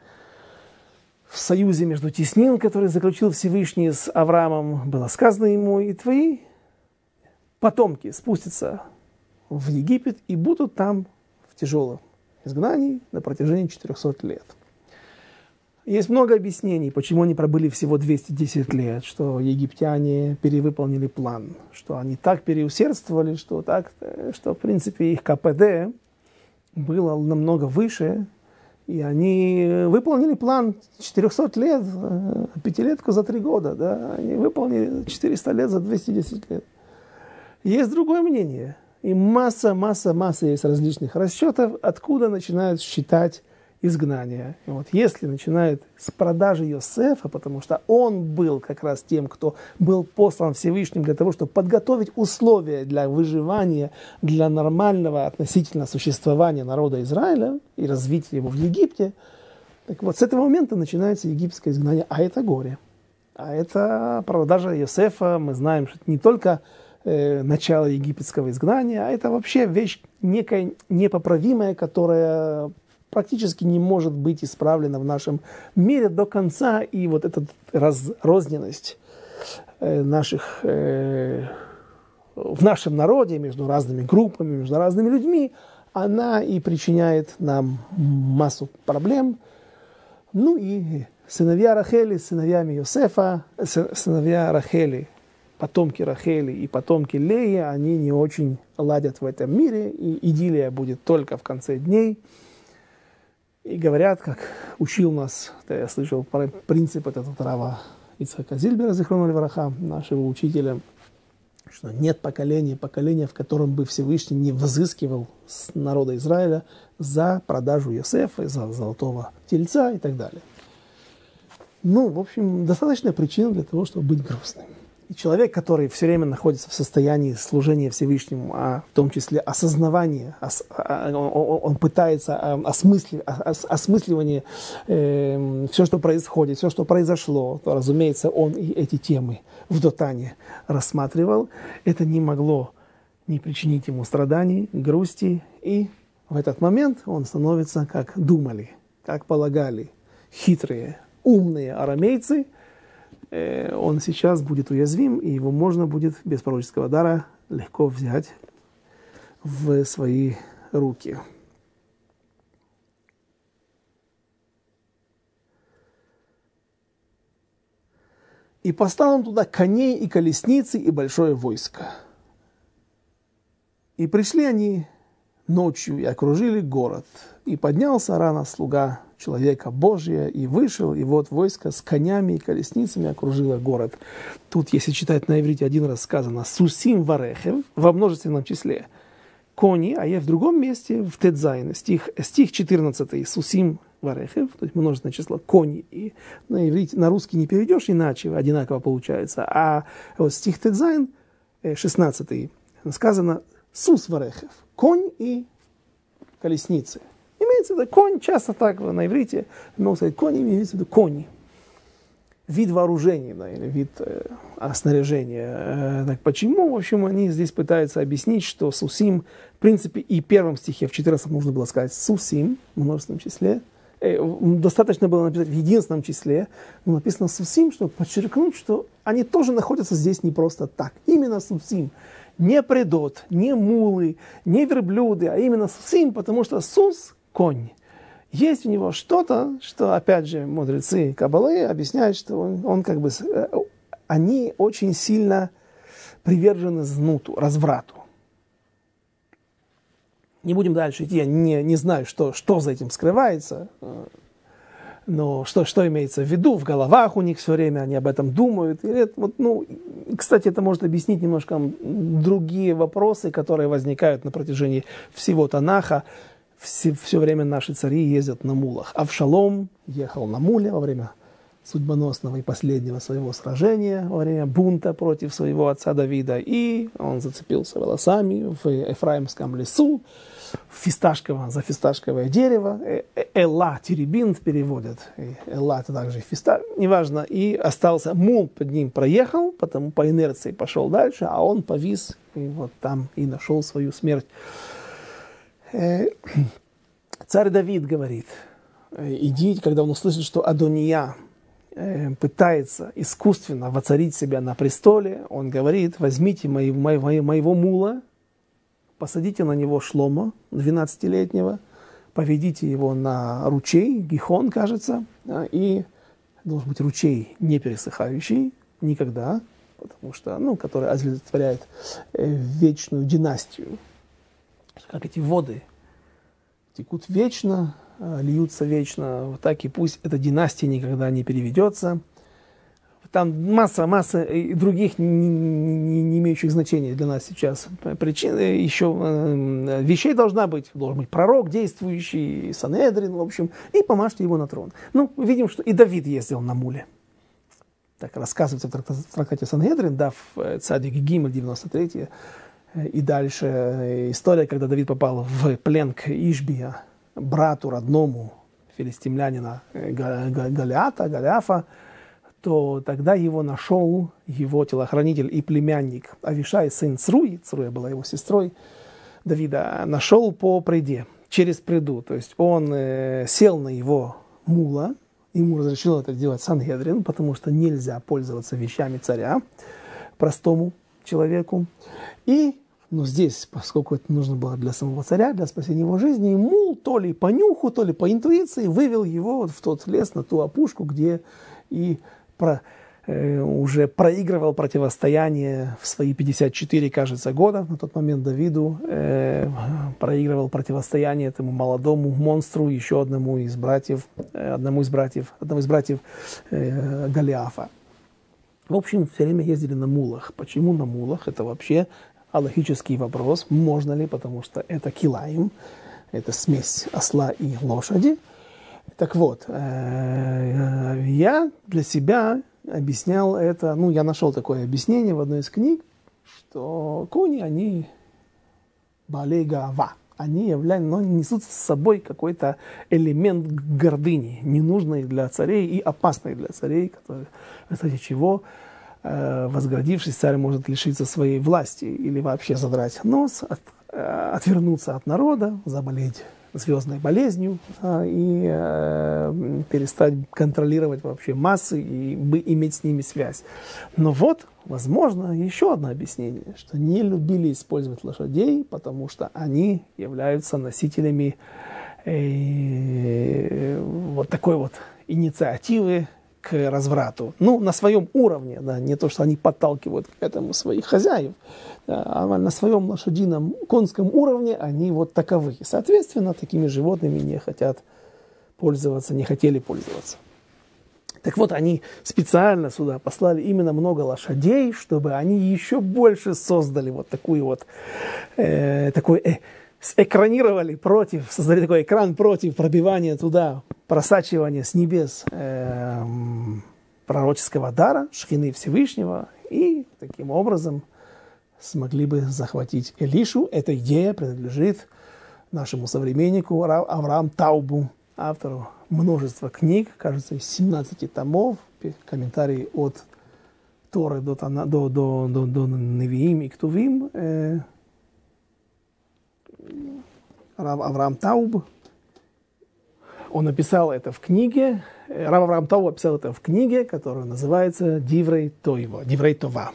A: в союзе между теснин, который заключил Всевышний с Авраамом, было сказано ему: и твои потомки спустятся в Египет и будут там в тяжелом изгнании на протяжении четырехсот лет. Есть много объяснений, почему они пробыли всего двести десять лет, что египтяне перевыполнили план, что они так переусердствовали, что, так, что в принципе их ка пэ дэ было намного выше, и они выполнили план четырехсот лет, пятилетку за три года, да? Они выполнили четыреста лет за двести десять лет. Есть другое мнение, и масса, масса, масса есть различных расчетов, откуда начинают считать изгнание. И вот если начинают с продажи Йосефа, потому что он был как раз тем, кто был послан Всевышним для того, чтобы подготовить условия для выживания, для нормального относительно существования народа Израиля и развития его в Египте, так вот с этого момента начинается египетское изгнание, а это горе. А это продажа Йосефа, мы знаем, что это не только э, начало египетского изгнания, а это вообще вещь некая непоправимая, которая практически не может быть исправлена в нашем мире до конца. И вот эта разрозненность э, наших, э, в нашем народе между разными группами, между разными людьми, она и причиняет нам массу проблем. Ну и сыновья Рахели с сыновьями Йосефа, сыновья Рахели, потомки Рахели и потомки Леи, они не очень ладят в этом мире, и идиллия будет только в конце дней. И говорят, как учил нас, я слышал принцип этот Рава Ицхака Зильбера, зихрону левраха, нашего учителя, что нет поколения, поколения, в котором бы Всевышний не взыскивал с народа Израиля за продажу Йосефа, за золотого тельца и так далее. Ну, в общем, достаточная причина для того, чтобы быть грустным. И человек, который все время находится в состоянии служения Всевышнему, а в том числе осознавания, ос, он пытается осмыслив, ос, осмысливание э, все, что происходит, все, что произошло, то, разумеется, он и эти темы в Дотане рассматривал. Это не могло не причинить ему страданий, грусти, и в этот момент он становится, как думали, как полагали хитрые, умные арамейцы. Он сейчас будет уязвим, и его можно будет без пророческого дара легко взять в свои руки. И послал он туда коней и колесницы и большое войско. И пришли они ночью и окружили город. И поднялся рано слуга человека Божия и вышел, и вот войско с конями и колесницами окружило город. Тут, если читать на иврите, один раз сказано «сусим варехев» во множественном числе. Кони, а я в другом месте, в Тедзайн, стих, стих четырнадцатый, «сусим варехев», то есть множественное число, кони. И на иврите, на русский не переведешь иначе, одинаково получается. А вот стих Тедзайн, шестнадцатый, сказано «сус варехев», конь и колесницы. Имеется в виду конь, часто так на иврите, но сказать конь имеется в виду кони. Вид вооружения, да, или вид э, снаряжения. Э, так почему? В общем, они здесь пытаются объяснить, что сусим, в принципе, и в первом стихе, в четырнадцатом нужно было сказать сусим, в множественном числе. Э, достаточно было написать в единственном числе, но написано сусим, чтобы подчеркнуть, что они тоже находятся здесь не просто так. Именно сусим. Не предот, не мулы, не верблюды, а именно сусим, потому что сус – конь. Есть у него что-то, что, опять же, мудрецы Каббалы объясняют, что он, он как бы, они очень сильно привержены знуту, разврату. Не будем дальше идти, я не, не знаю, что, что за этим скрывается, но что, что имеется в виду, в головах у них все время, они об этом думают. И это, вот, ну, кстати, это может объяснить немножко другие вопросы, которые возникают на протяжении всего Танаха. Все, все время наши цари ездят на мулах. Авшалом ехал на муле во время судьбоносного и последнего своего сражения, во время бунта против своего отца Давида. И он зацепился волосами в Эфраимском лесу, фисташковое, за фисташковое дерево. Элла, теребинт переводят. Элла это также фисташ, неважно. И остался, мул под ним проехал, потому по инерции пошел дальше, а он повис и вот там и нашел свою смерть. Царь Давид говорит, идите, когда он услышит, что Адония пытается искусственно воцарить себя на престоле, он говорит, возьмите моего, моего, моего мула, посадите на него Шломо, двенадцатилетнего, поведите его на ручей, Гихон, кажется, и должен быть ручей не пересыхающий никогда, потому что, ну, который олицетворяет вечную династию. Как эти воды текут вечно, льются вечно, вот так и пусть эта династия никогда не переведется. Там масса, масса других не, не, не имеющих значения для нас сейчас причин. Еще э, вещей должна быть. Должен быть пророк действующий, Санедрин, в общем, и помажьте его на трон. Ну, видим, что и Давид ездил на муле. Так рассказывается в трактате Санедрин, да, в Цадик Гимель девяносто третий. И дальше история, когда Давид попал в плен к Ишбия, брату родному филистимлянина Голиата, Голиафа, то тогда его нашел его телохранитель и племянник Авишай, сын Цруи, Цруя была его сестрой Давида, нашел по преде, через преду. То есть он э, сел на его мула, ему разрешил это делать Сангедрин, потому что нельзя пользоваться вещами царя простому человеку. И, ну, здесь, поскольку это нужно было для самого царя, для спасения его жизни, ему то ли по нюху, то ли по интуиции вывел его вот в тот лес, на ту опушку, где и про, э, уже проигрывал противостояние в свои пятьдесят четыре, кажется, года. На тот момент Давиду э, проигрывал противостояние этому молодому монстру, еще одному из братьев, э, одному из братьев, одному из братьев э, Голиафа. В общем, все время ездили на мулах. Почему на мулах? Это вообще аллахический вопрос. Можно ли? Потому что это килаим, это смесь осла и лошади. Так вот, я для себя объяснял это, ну, я нашел такое объяснение в одной из книг, что кони, они балей гаава, они являются, но несут с собой какой-то элемент гордыни, ненужный для царей и опасный для царей, который, кстати, чего, возгордившись, царь может лишиться своей власти или вообще задрать нос, от, отвернуться от народа, заболеть звездной болезнью, а, и э, перестать контролировать вообще массы и бы иметь с ними связь. Но вот, возможно, еще одно объяснение, что не любили использовать лошадей, потому что они являются носителями э, вот такой вот инициативы к разврату. Ну, на своем уровне, да, не то, что они подталкивают к этому своих хозяев, да, а на своем лошадином, конском уровне они вот таковы. Соответственно, такими животными не хотят пользоваться, не хотели пользоваться. Так вот, они специально сюда послали именно много лошадей, чтобы они еще больше создали вот такую вот, э, такой, э, сэкранировали против, создали такой экран против пробивания туда, просачивания с небес э, пророческого дара, шхины Всевышнего, и таким образом смогли бы захватить Элишу. Эта идея принадлежит нашему современнику Авраам Таубу, автору множества книг, кажется, из семнадцати томов, комментарии от Торы до, до, до, до, до Невиим и Ктувим. Э, Авраам Тауб, он написал это в книге, Рав Авраам Тауб написал это в книге, которая называется «Диврей Тойва», «Диврей Това».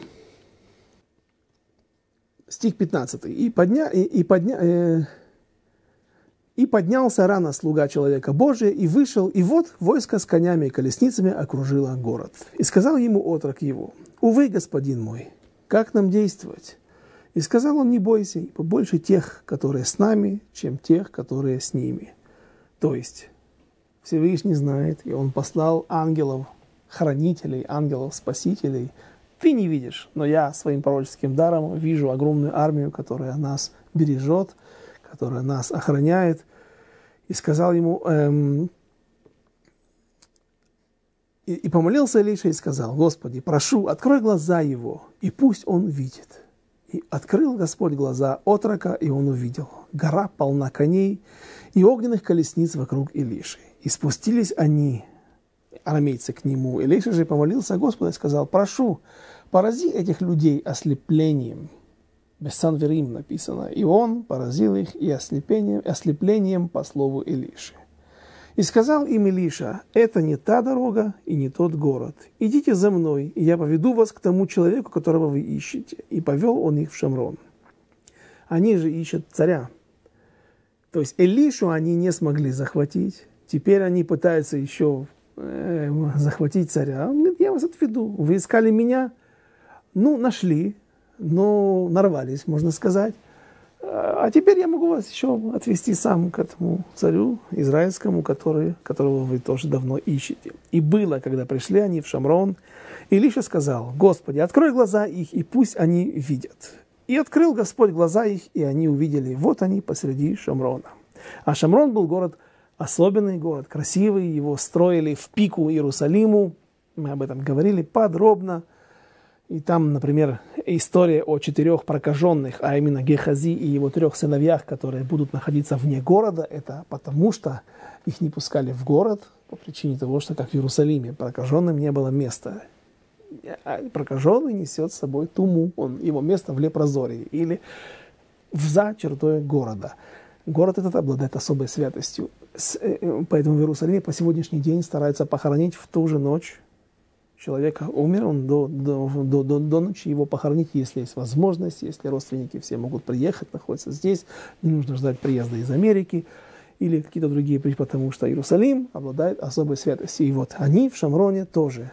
A: Стих пятнадцатый. «И, подня, и, и, подня, э, и поднялся рано слуга человека Божия, и вышел, и вот войско с конями и колесницами окружило город. И сказал ему отрок его: увы, господин мой, как нам действовать? И сказал он: не бойся, ибо больше тех, которые с нами, чем тех, которые с ними». То есть Всевышний знает, и он послал ангелов, хранителей, ангелов-спасителей. Ты не видишь, но я своим пророческим даром вижу огромную армию, которая нас бережет, которая нас охраняет. И сказал ему, эм, и, и помолился Элиша и сказал: Господи, прошу, открой глаза его, и пусть он видит. И открыл Господь глаза отрока, и он увидел. Гора полна коней и огненных колесниц вокруг Элиши. И спустились они, арамейцы, к нему. Элиша же помолился Господу и сказал: прошу, порази этих людей ослеплением. Бессанверим написано. И он поразил их и ослеплением, ослеплением по слову Элиши. И сказал им Элиша: это не та дорога и не тот город. Идите за мной, и я поведу вас к тому человеку, которого вы ищете. И повел он их в Шамрон. Они же ищут царя. То есть Элишу они не смогли захватить. Теперь они пытаются еще э, захватить царя. Он говорит: я вас отведу. Вы искали меня? Ну, нашли, но нарвались, можно сказать. А теперь я могу вас еще отвести сам к этому царю израильскому, который, которого вы тоже давно ищете. И было, когда пришли они в Шамрон, Элиша сказал: Господи, открой глаза их, и пусть они видят. И открыл Господь глаза их, и они увидели. Вот они посреди Шамрона. А Шамрон был город, особенный город, красивый. Его строили в пику Иерусалиму. Мы об этом говорили подробно. И там, например, история о четырех прокаженных, а именно Гехази и его трех сыновьях, которые будут находиться вне города. Это потому, что их не пускали в город по причине того, что, как в Иерусалиме, прокаженным не было места. А прокаженный несет с собой туму, он, его место в лепрозории или за чертой города. Город этот обладает особой святостью. Поэтому в Иерусалиме по сегодняшний день стараются похоронить в ту же ночь. Человек умер, он до, до, до, до, до ночи его похоронить, если есть возможность, если родственники все могут приехать, находятся здесь, не нужно ждать приезда из Америки или какие-то другие причины, потому что Иерусалим обладает особой святостью. И вот они в Шамроне тоже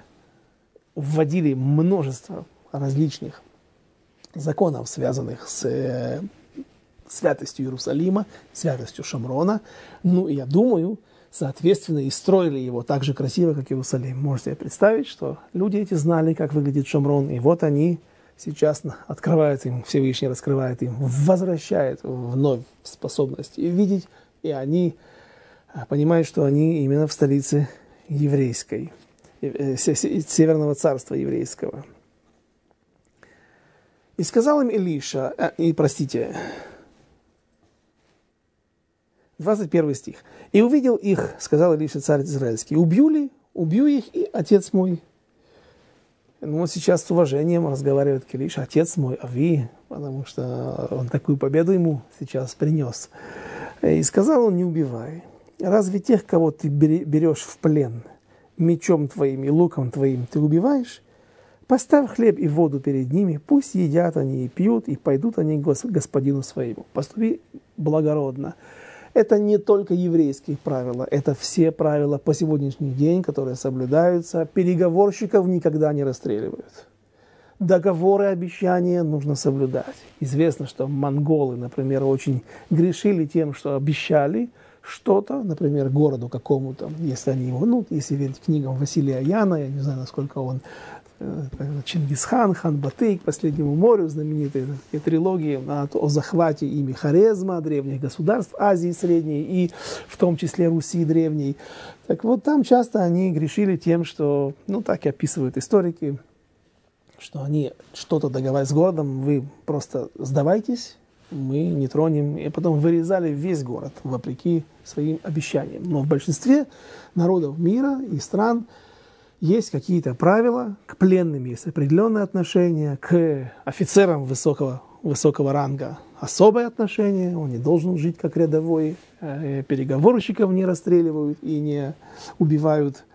A: вводили множество различных законов, связанных с э, святостью Иерусалима, святостью Шамрона. Ну, и я думаю, соответственно, и строили его так же красиво, как Иерусалим. Можете себе представить, что люди эти знали, как выглядит Шомрон, и вот они сейчас открывают им, Всевышний раскрывает им, возвращает вновь способность видеть, и они понимают, что они именно в столице еврейской, Северного царства еврейского. И сказал им Илиша, а, и простите, двадцать первый стих. «И увидел их, сказал Илиша, царь израильский, убью ли, убью их, и отец мой». Ну, вот сейчас с уважением разговаривает к Илише, отец мой, Ави, потому что он такую победу ему сейчас принес. И сказал он, не убивай. Разве тех, кого ты берешь в плен, мечом твоим и луком твоим ты убиваешь? Поставь хлеб и воду перед ними, пусть едят они и пьют, и пойдут они к господину своему. Поступи благородно. Это не только еврейские правила, это все правила по сегодняшний день, которые соблюдаются. Переговорщиков никогда не расстреливают. Договоры, обещания нужно соблюдать. Известно, что монголы, например, очень грешили тем, что обещали что-то, например, городу какому-то, если они его, ну, если верить книгам Василия Яна, я не знаю, насколько он, Чингисхан, хан Батый, к последнему морю, знаменитые трилогии о, о захвате ими Хорезма, древних государств Азии Средней и в том числе Руси Древней. Так вот, там часто они грешили тем, что, ну, так и описывают историки, что они что-то договаривались с городом, вы просто сдавайтесь, мы не тронем, и потом вырезали весь город, вопреки своим обещаниям. Но в большинстве народов мира и стран есть какие-то правила, к пленным есть определенные отношения, к офицерам высокого, высокого ранга особое отношение, он не должен жить как рядовой, переговорщиков не расстреливают и не убивают.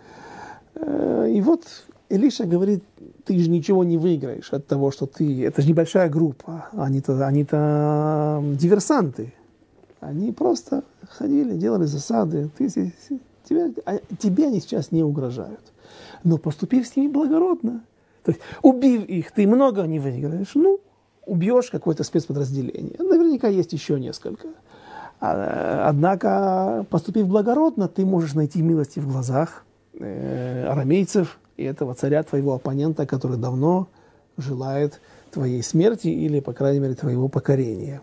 A: И вот Илиша говорит, ты же ничего не выиграешь от того, что ты... Это же небольшая группа, они-то, они-то диверсанты. Они просто ходили, делали засады. Ты, тебе, тебе они сейчас не угрожают. Но поступив с ними благородно. То есть, убив их, ты много не выиграешь. Ну, убьешь какое-то спецподразделение. Наверняка есть еще несколько. Однако, поступив благородно, ты можешь найти милости в глазах э, арамейцев и этого царя, твоего оппонента, который давно желает твоей смерти или, по крайней мере, твоего покорения.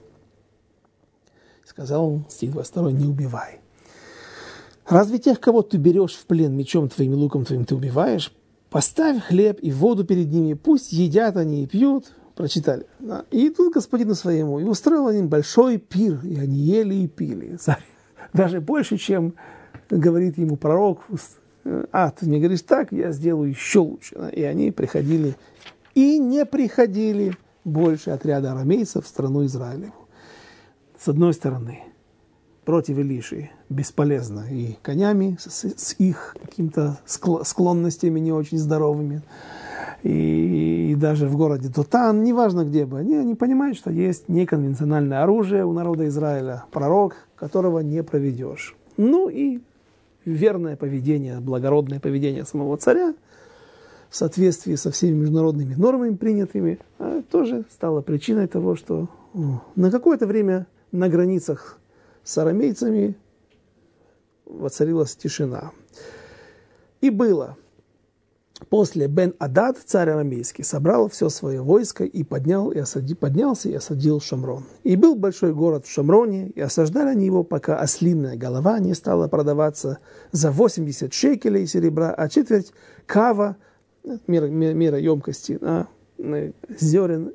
A: Сказал стих двадцать второй, не убивай. Разве тех, кого ты берешь в плен мечом твоим и луком твоим, ты убиваешь? Поставь хлеб и воду перед ними, пусть едят они и пьют. Прочитали. И идут к господину своему, и устроил им большой пир, и они ели и пили. Даже больше, чем говорит ему пророк. А, ты мне говоришь так, я сделаю еще лучше. И они приходили и не приходили больше отряда арамейцев в страну Израилеву. С одной стороны, против Илиши бесполезно и конями с, с их какими-то склонностями не очень здоровыми, и, и даже в городе Дотан, неважно где бы, они, они понимают, что есть неконвенциональное оружие у народа Израиля, пророк, которого не проведешь. Ну и верное поведение, благородное поведение самого царя в соответствии со всеми международными нормами принятыми, тоже стало причиной того, что на какое-то время на границах с арамейцами воцарилась тишина. И было, после Бен-Адад, царь арамейский, собрал все свое войско и, поднял, и осади, поднялся и осадил Шомрон. И был большой город в Шомроне, и осаждали они его, пока ослиная голова не стала продаваться за восемьдесят шекелей серебра, а четверть кава, мера, мера емкости, а, зерен,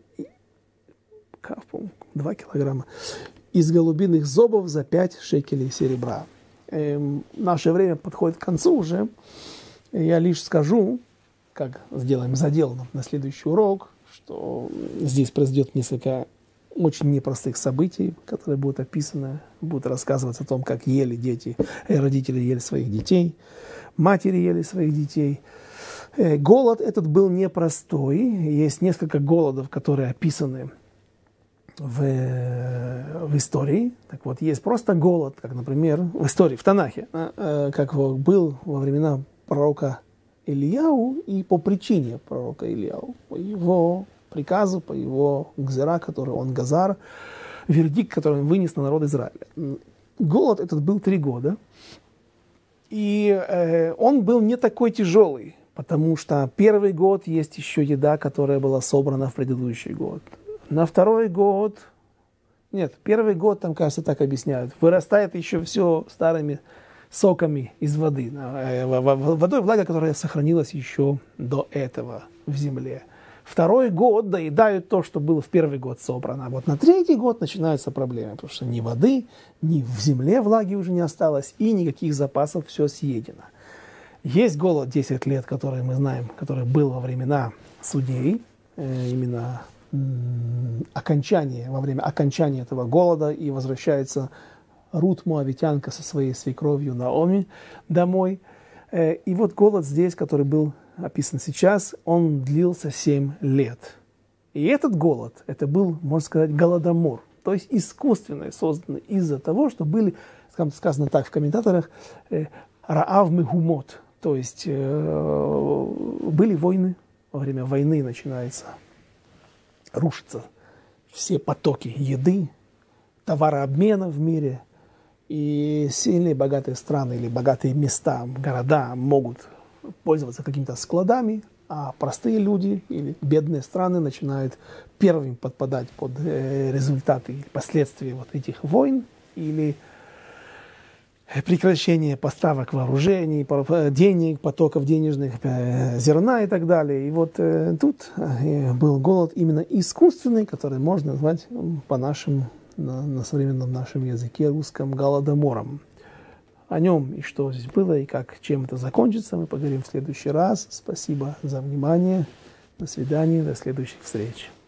A: кав, по-моему, два килограмма, из голубиных зобов за пять шекелей серебра. Эм, наше время подходит к концу уже. Я лишь скажу, как сделаем задел на следующий урок, что здесь произойдет несколько очень непростых событий, которые будут описаны, будут рассказываться о том, как ели дети, родители ели своих детей, матери ели своих детей. Э, голод этот был непростой. Есть несколько голодов, которые описаны В, в истории. Так вот, есть просто голод, как, например, в истории, в Танахе, как был во времена пророка Ильяу и по причине пророка Ильяу, по его приказу, по его гзера, который он газар, вердикт, который он вынес на народ Израиля. Голод этот был три года, И э, он был не такой тяжелый, потому что первый год есть еще еда, которая была собрана в предыдущий год. На второй год, нет, первый год, там, кажется, так объясняют, вырастает еще все старыми соками из воды, э, водой влага, которая сохранилась еще до этого в земле. Второй год доедают то, что было в первый год собрано. А вот на третий год начинаются проблемы, потому что ни воды, ни в земле влаги уже не осталось, и никаких запасов, все съедено. Есть голод десять лет, который мы знаем, который был во времена судей, э, именно м- окончание, во время окончания этого голода, и возвращается Рут Моавитянка со своей свекровью Наоми домой. Э, и вот голод здесь, который был описан сейчас, он длился семь лет. И этот голод, это был, можно сказать, голодомор, то есть искусственный, созданный из-за того, что были, сказано так в комментаторах, раав мегумот, то есть э, были войны, во время войны начинается рушиться все потоки еды, товарообмена в мире, и сильные богатые страны или богатые места, города могут пользоваться какими-то складами, а простые люди или бедные страны начинают первыми подпадать под э, результаты, последствия вот этих войн или прекращение поставок вооружений, денег, потоков денежных, э, зерна и так далее. И вот э, тут э, был голод именно искусственный, который можно назвать по нашему, на, на современном нашем языке русском голодомором. О нем и что здесь было, и как, чем это закончится, мы поговорим в следующий раз. Спасибо за внимание. До свидания, до следующих встреч.